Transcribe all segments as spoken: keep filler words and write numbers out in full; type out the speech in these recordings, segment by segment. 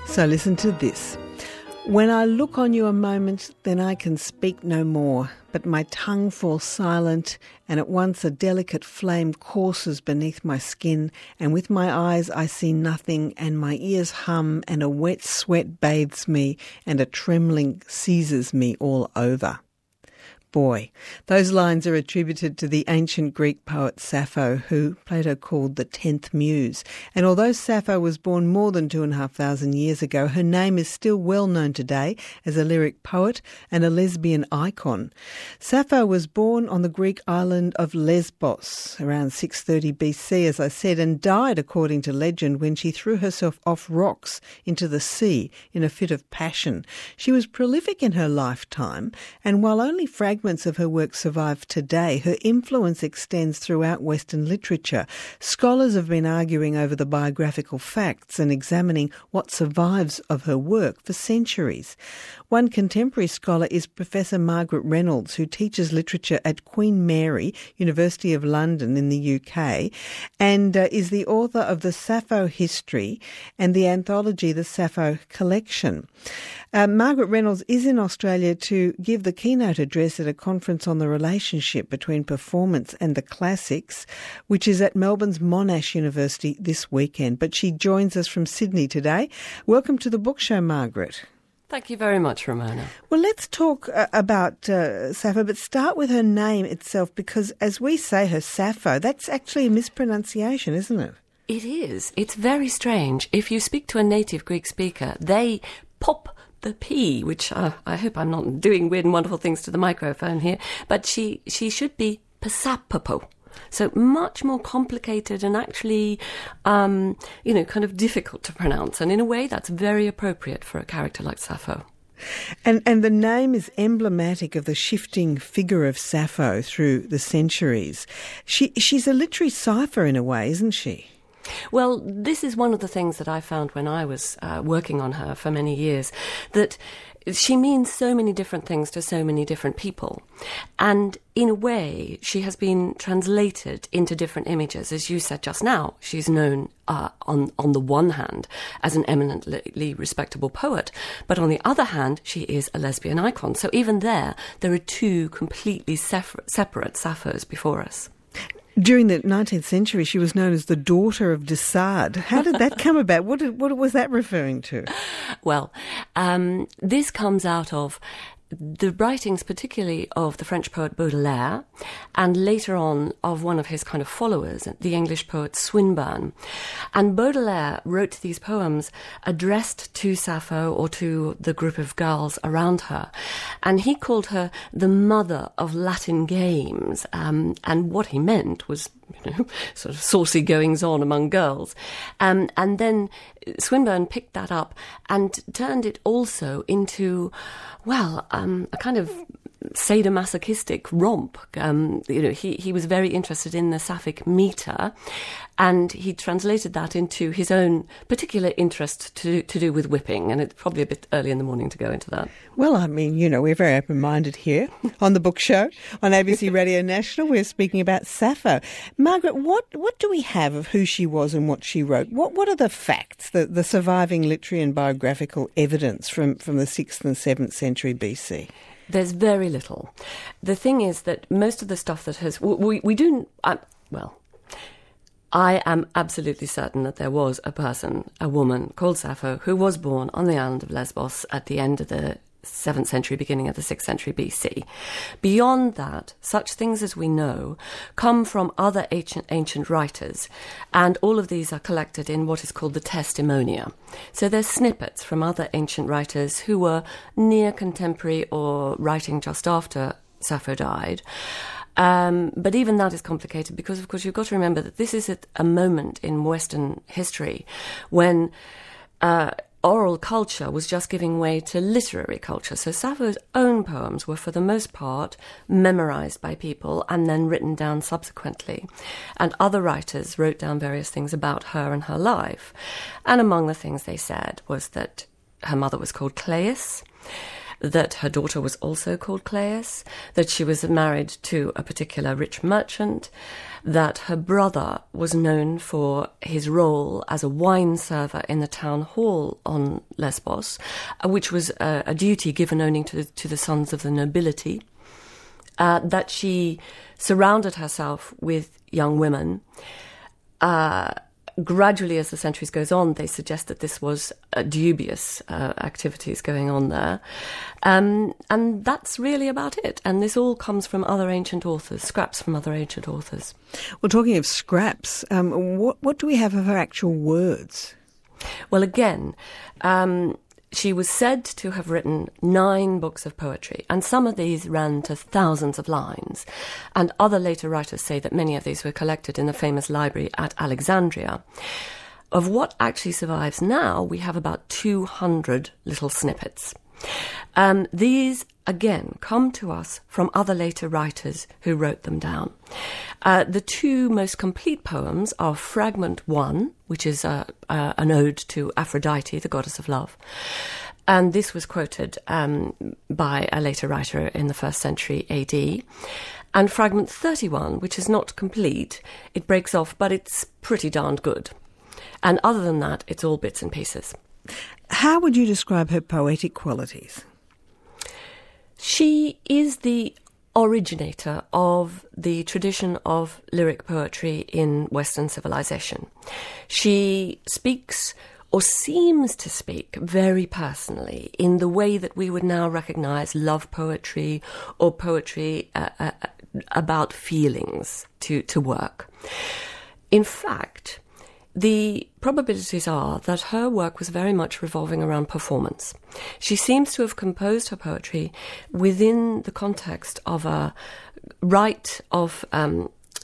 So listen to this. When I look on you a moment, then I can speak no more, but my tongue falls silent, and at once a delicate flame courses beneath my skin, and with my eyes I see nothing, and my ears hum, and a wet sweat bathes me, and a trembling seizes me all over. Boy, those lines are attributed to the ancient Greek poet Sappho, who Plato called the tenth muse. And although Sappho was born more than two and a half thousand years ago, her name is still well known today as a lyric poet and a lesbian icon. Sappho was born on the Greek island of Lesbos around six thirty B C, as I said, and died, according to legend, when she threw herself off rocks into the sea in a fit of passion. She was prolific in her lifetime, and while only fragments of her work survive today, her influence extends throughout Western literature. Scholars have been arguing over the biographical facts and examining what survives of her work for centuries. One contemporary scholar is Professor Margaret Reynolds, who teaches literature at Queen Mary, University of London in the U K, and uh, is the author of the Sappho History and the anthology The Sappho Collection. Uh, Margaret Reynolds is in Australia to give the keynote address at a conference on the relationship between performance and the classics, which is at Melbourne's Monash University this weekend. But she joins us from Sydney today. Welcome to the Book Show, Margaret. Thank you very much, Ramona. Well, let's talk uh, about uh, Sappho, but start with her name itself, because as we say her Sappho, that's actually a mispronunciation, isn't it? It is. It's very strange. If you speak to a native Greek speaker, they pop the P, which uh, I hope I'm not doing weird and wonderful things to the microphone here, but she, she should be Pasapapo. So much more complicated and actually, um, you know, kind of difficult to pronounce. And in a way, that's very appropriate for a character like Sappho. And and the name is emblematic of the shifting figure of Sappho through the centuries. She She's a literary cipher in a way, isn't she? Well, this is one of the things that I found when I was uh, working on her for many years, that she means so many different things to so many different people. And in a way, she has been translated into different images. As you said just now, she's known uh, on, on the one hand as an eminently respectable poet, but on the other hand, she is a lesbian icon. So even there, there are two completely separate, separate Sapphos before us. During the nineteenth century, she was known as the daughter of de Sade. How did that come about? What did, what was that referring to? Well, um, this comes out of the writings, particularly of the French poet Baudelaire, and later on of one of his kind of followers, the English poet Swinburne. And Baudelaire wrote these poems addressed to Sappho or to the group of girls around her. And he called her the mother of Latin games. Um, and what he meant was, you know, sort of saucy goings-on among girls. Um, and then Swinburne picked that up and turned it also into, well, um, a kind of sadomasochistic romp. Um, you know, he, he was very interested in the sapphic meter, and he translated that into his own particular interest to to do with whipping, and it's probably a bit early in the morning to go into that. Well, I mean, you know, we're very open-minded here on the Book Show on A B C Radio National. We're speaking about Sappho. Margaret, what, what do we have of who she was and what she wrote? What what are the facts, the, the surviving literary and biographical evidence from, from the sixth and seventh century B C? There's very little. The thing is that most of the stuff that has... We, we do... Uh, well... I am absolutely certain that there was a person, a woman called Sappho, who was born on the island of Lesbos at the end of the seventh century, beginning of the sixth century B C. Beyond that, such things as we know come from other ancient, ancient writers, and all of these are collected in what is called the Testimonia. So there's snippets from other ancient writers who were near contemporary or writing just after Sappho died. Um, but even that is complicated because, of course, you've got to remember that this is at a moment in Western history when uh, oral culture was just giving way to literary culture. So Sappho's own poems were, for the most part, memorized by people and then written down subsequently. And other writers wrote down various things about her and her life. And among the things they said was that her mother was called Clais, that her daughter was also called Cleis, that she was married to a particular rich merchant, that her brother was known for his role as a wine server in the town hall on Lesbos, which was a, a duty given only to, to the sons of the nobility, uh, that she surrounded herself with young women. Uh, gradually, as the centuries goes on, they suggest that this was uh, dubious uh, activities going on there. Um, and that's really about it. And this all comes from other ancient authors, scraps from other ancient authors. Well, talking of scraps, um, what, what do we have of her actual words? Well, again, um, she was said to have written nine books of poetry, and some of these ran to thousands of lines. And other later writers say that many of these were collected in the famous library at Alexandria. Of what actually survives now, we have about two hundred little snippets. Um, these, again, come to us from other later writers who wrote them down. Uh, the two most complete poems are Fragment One, which is uh, uh, an ode to Aphrodite, the goddess of love. And this was quoted um, by a later writer in the first century A D. And Fragment thirty-one, which is not complete, it breaks off, but it's pretty darned good. And other than that, it's all bits and pieces. How would you describe her poetic qualities? She is the originator of the tradition of lyric poetry in Western civilization. She speaks, or seems to speak, very personally in the way that we would now recognise love poetry or poetry uh, uh, about feelings to, to work. In fact, the probabilities are that her work was very much revolving around performance. She seems to have composed her poetry within the context of a rite of um,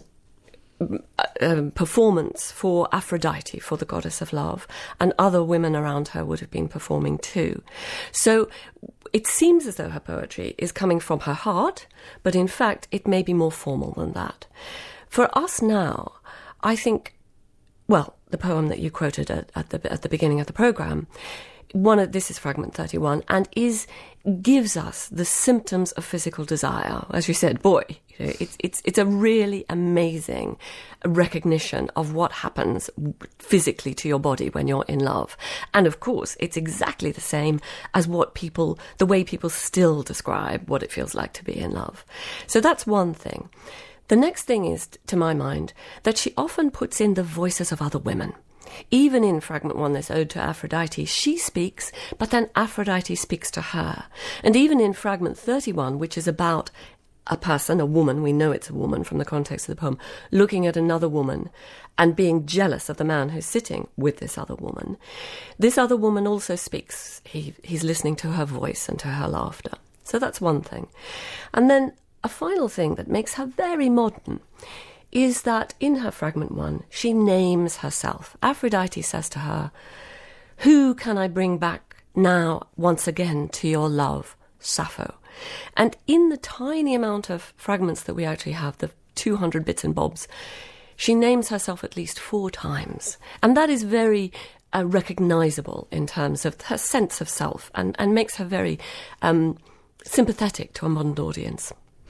uh, performance for Aphrodite, for the goddess of love, and other women around her would have been performing too. So it seems as though her poetry is coming from her heart, but in fact it may be more formal than that. For us now, I think, well, the poem that you quoted at, at the at the beginning of the programme, one of this is Fragment thirty-one, and is gives us the symptoms of physical desire. As you said, boy, you know, it's it's it's a really amazing recognition of what happens physically to your body when you're in love. And of course, it's exactly the same as what people, the way people still describe what it feels like to be in love. So that's one thing. The next thing is, to my mind, that she often puts in the voices of other women. Even in Fragment one, this ode to Aphrodite, she speaks, but then Aphrodite speaks to her. And even in Fragment thirty-one, which is about a person, a woman, we know it's a woman from the context of the poem, looking at another woman and being jealous of the man who's sitting with this other woman, this other woman also speaks. He, he's listening to her voice and to her laughter. So that's one thing. And then a final thing that makes her very modern is that in her Fragment one, she names herself. Aphrodite says to her, "Who can I bring back now once again to your love, Sappho?" And in the tiny amount of fragments that we actually have, the two hundred bits and bobs, she names herself at least four times. And that is very uh, recognisable in terms of her sense of self, and, and makes her very um, sympathetic to a modern audience.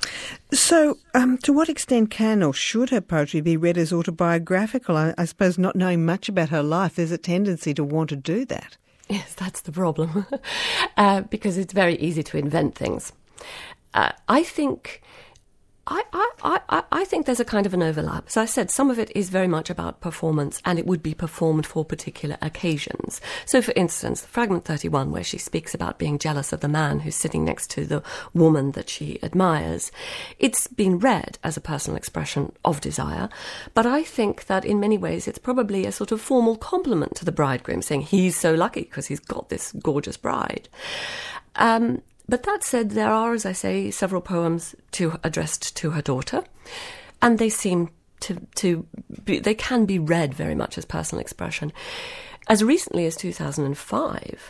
So, um, to what extent can or should her poetry be read as autobiographical? I, I suppose not knowing much about her life, there's a tendency to want to do that. Yes, that's the problem, uh, because it's very easy to invent things. Uh, I think... I, I, I, I think there's a kind of an overlap. As I said, some of it is very much about performance, and it would be performed for particular occasions. So, for instance, Fragment thirty-one, where she speaks about being jealous of the man who's sitting next to the woman that she admires, it's been read as a personal expression of desire, but I think that in many ways it's probably a sort of formal compliment to the bridegroom, saying he's so lucky because he's got this gorgeous bride. Um... But that said, there are, as I say, several poems to, addressed to her daughter, and they seem to, to be, they can be read very much as personal expression. as recently as two thousand five,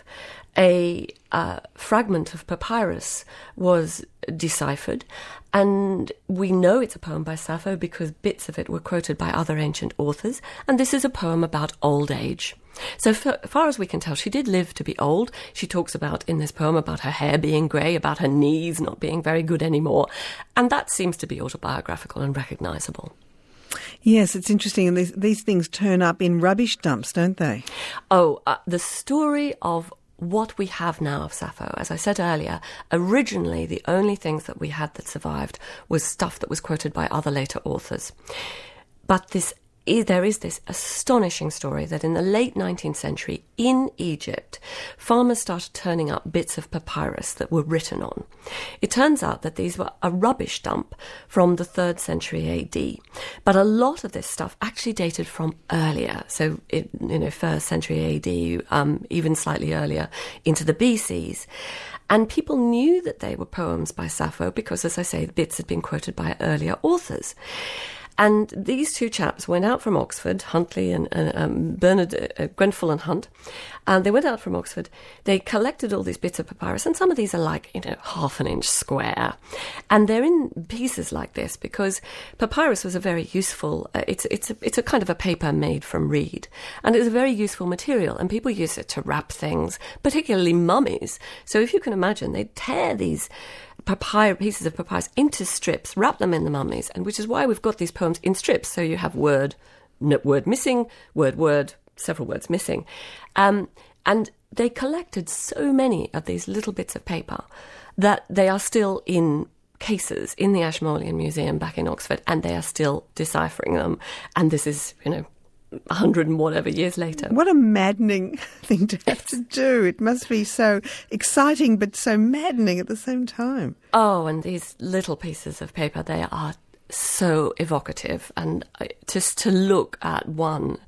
a uh, fragment of papyrus was deciphered, and we know it's a poem by Sappho because bits of it were quoted by other ancient authors, and this is a poem about old age. So f- far as we can tell, she did live to be old. She talks about, in this poem, about her hair being grey, about her knees not being very good anymore, and that seems to be autobiographical and recognisable. Yes, it's interesting, and these, these things turn up in rubbish dumps, don't they? Oh, uh, the story of what we have now of Sappho, as I said earlier, originally the only things that we had that survived was stuff that was quoted by other later authors. But this is, there is this astonishing story that in the late nineteenth century in Egypt, farmers started turning up bits of papyrus that were written on. It turns out that these were a rubbish dump from the third century A D. But a lot of this stuff actually dated from earlier, so it, you know, first century A D, um, even slightly earlier, into the B Cs. And people knew that they were poems by Sappho because, as I say, the bits had been quoted by earlier authors. And these two chaps went out from Oxford, Huntley and uh, um, Bernard, uh, Grenfell and Hunt, and they went out from Oxford. They collected all these bits of papyrus, and some of these are like, you know, half an inch square. And they're in pieces like this because papyrus was a very useful, uh, it's, it's, a, it's a kind of a paper made from reed. And it's a very useful material, and people use it to wrap things, particularly mummies. So if you can imagine, they'd tear these papyrus, pieces of papyrus into strips, wrap them in the mummies, and which is why we've got these poems in strips. So you have word, n- word missing, word, word, several words missing. Um, and they collected so many of these little bits of paper that they are still in cases in the Ashmolean Museum back in Oxford, and they are still deciphering them. And this is, you know, a hundred and whatever years later. What a maddening thing to have to do. It must be so exciting but so maddening at the same time. Oh, and these little pieces of paper, they are so evocative. And just to look at one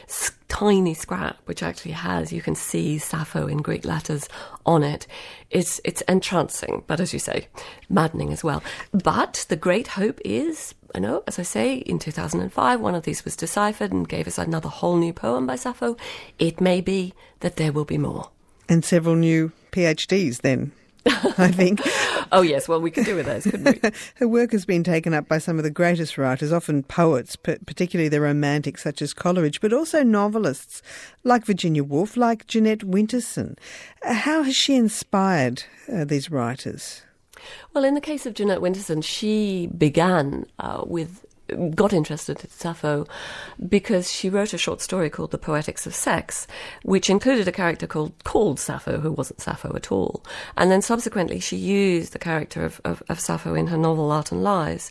tiny scrap, which actually has, you can see Sappho in Greek letters on it, it's, it's entrancing, but as you say, maddening as well. But the great hope is, I know, as I say, in two thousand five, one of these was deciphered and gave us another whole new poem by Sappho. It may be that there will be more. And several new PhDs then, I think. Oh, yes, well, we could do with those, couldn't we? Her work has been taken up by some of the greatest writers, often poets, particularly the romantics such as Coleridge, but also novelists like Virginia Woolf, like Jeanette Winterson. How has she inspired uh, these writers? Well, in the case of Jeanette Winterson, she began uh, with, got interested in Sappho because she wrote a short story called The Poetics of Sex, which included a character called called Sappho, who wasn't Sappho at all. And then subsequently she used the character of, of, of Sappho in her novel Art and Lies.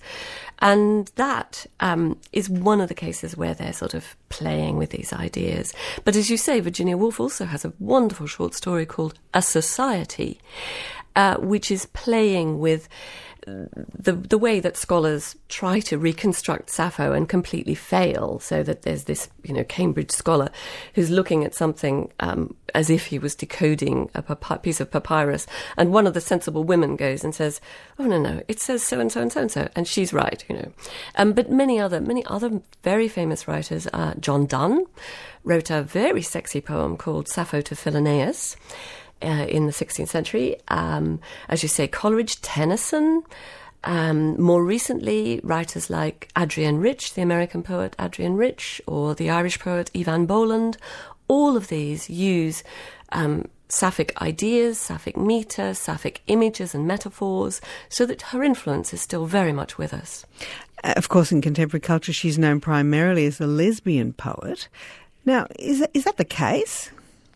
And that um, is one of the cases where they're sort of playing with these ideas. But as you say, Virginia Woolf also has a wonderful short story called A Society, Uh, which is playing with the the way that scholars try to reconstruct Sappho and completely fail, so that there's this, you know, Cambridge scholar who's looking at something um, as if he was decoding a pap- piece of papyrus, and one of the sensible women goes and says, oh, no, no, it says so-and-so and so-and-so, and she's right, you know. Um, but many other, many other very famous writers, uh, John Donne wrote a very sexy poem called Sappho to Philonaeus, Uh, in the sixteenth century. Um, as you say, Coleridge, Tennyson. Um, more recently, writers like Adrian Rich, the American poet Adrian Rich, or the Irish poet Evan Boland. All of these use um, Sapphic ideas, Sapphic metre, Sapphic images and metaphors, so that her influence is still very much with us. Uh, of course, in contemporary culture, she's known primarily as a lesbian poet. Now, is that, is that the case?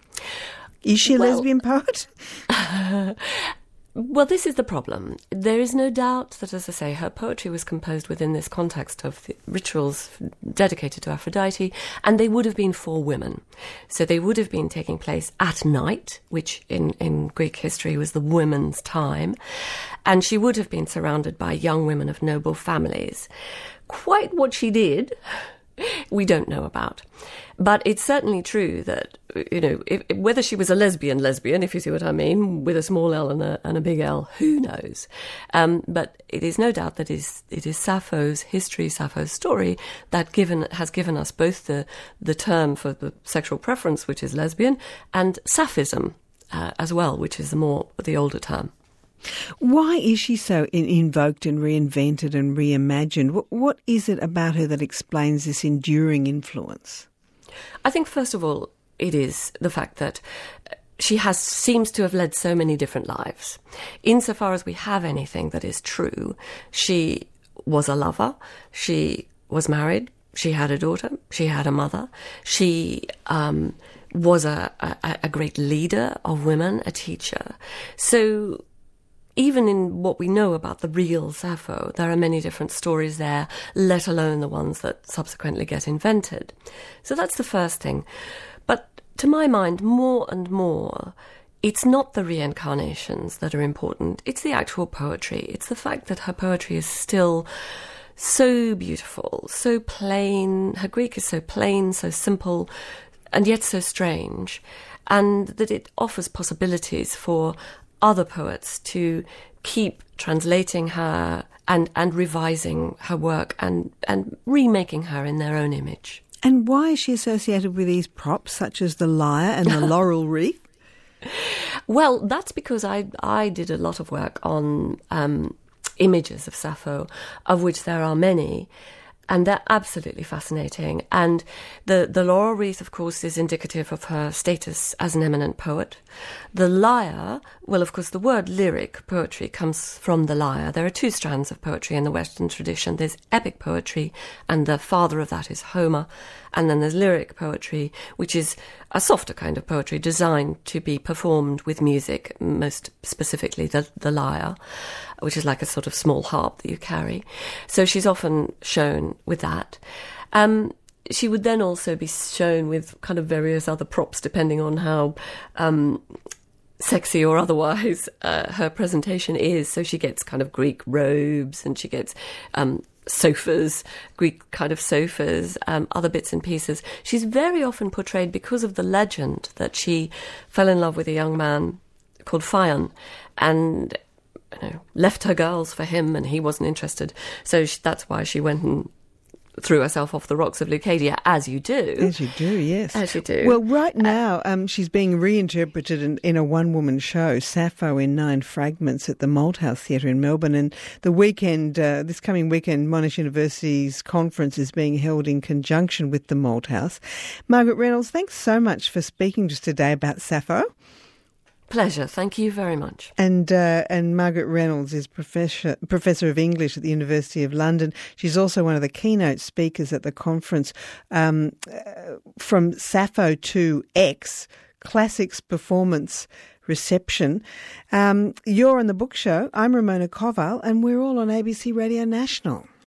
Is she a well, lesbian poet? Uh, well, this is the problem. There is no doubt that, as I say, her poetry was composed within this context of the rituals dedicated to Aphrodite, and they would have been for women. So they would have been taking place at night, which in, in Greek history was the women's time, and she would have been surrounded by young women of noble families. Quite what she did we don't know about. But it's certainly true that, you know, if, whether she was a lesbian lesbian, if you see what I mean, with a small L and a, and a big L, who knows? Um, but it is no doubt that it is, it is Sappho's history, Sappho's story, that given has given us both the, the term for the sexual preference, which is lesbian, and Sapphism uh, as well, which is the more the older term. Why is she so in- invoked and reinvented and reimagined? What, what is it about her that explains this enduring influence? I think, first of all, it is the fact that she has seems to have led so many different lives. Insofar as we have anything that is true, she was a lover, she was married, she had a daughter, she had a mother, she um, was a, a, a great leader of women, a teacher. So even in what we know about the real Sappho, there are many different stories there, let alone the ones that subsequently get invented. So that's the first thing. But to my mind, more and more, it's not the reincarnations that are important. It's the actual poetry. It's the fact that her poetry is still so beautiful, so plain. Her Greek is so plain, so simple, and yet so strange. And that it offers possibilities for other poets to keep translating her and, and revising her work and, and remaking her in their own image. And why is she associated with these props, such as the lyre and the laurel wreath? Well, that's because I, I did a lot of work on um, images of Sappho, of which there are many, and they're absolutely fascinating. And the, the laurel wreath, of course, is indicative of her status as an eminent poet. The lyre, well, of course, the word lyric poetry comes from the lyre. There are two strands of poetry in the Western tradition. There's epic poetry, and the father of that is Homer. And then there's lyric poetry, which is a softer kind of poetry designed to be performed with music, most specifically the, the lyre, which is like a sort of small harp that you carry. So she's often shown with that. Um, she would then also be shown with kind of various other props, depending on how um, sexy or otherwise uh, her presentation is. So she gets kind of Greek robes, and she gets um, sofas, Greek kind of sofas, um, other bits and pieces. She's very often portrayed, because of the legend, that she fell in love with a young man called Phaon, and you know, left her girls for him, and he wasn't interested. So she, that's why she went and threw herself off the rocks of Leucadia, as you do. As you do, yes. As you do. Well, right now, um, she's being reinterpreted in, in a one-woman show, Sappho in Nine Fragments, at the Malthouse Theatre in Melbourne. And the weekend, uh, this coming weekend, Monash University's conference is being held in conjunction with the Malthouse. Margaret Reynolds, thanks so much for speaking to us today about Sappho. Pleasure. Thank you very much. And uh, and Margaret Reynolds is professor professor of English at the University of London. She's also one of the keynote speakers at the conference, um, uh, From Sappho to X, Classics Performance Reception. Um, you're on The Book Show. I'm Ramona Koval, and we're all on A B C Radio National.